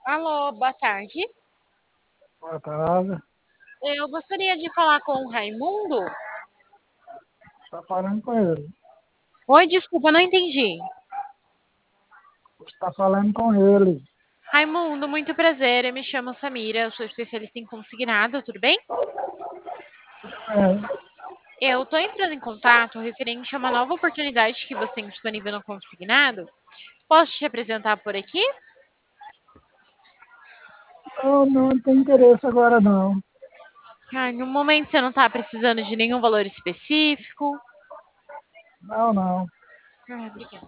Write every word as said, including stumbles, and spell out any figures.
Alô, boa tarde. Boa tarde. Eu gostaria de falar com o Raimundo. Está falando com ele. Oi, desculpa, não entendi. Está falando com ele. Raimundo, muito prazer. Eu me chamo Samira, eu sou especialista em consignado, tudo bem? É, Eu estou entrando em contato referente a uma nova oportunidade que você tem disponível no consignado. Posso te apresentar por aqui? não, não tem interesse agora não. Ah, no momento você não está precisando de nenhum valor específico. Não, não. Ah, obrigada.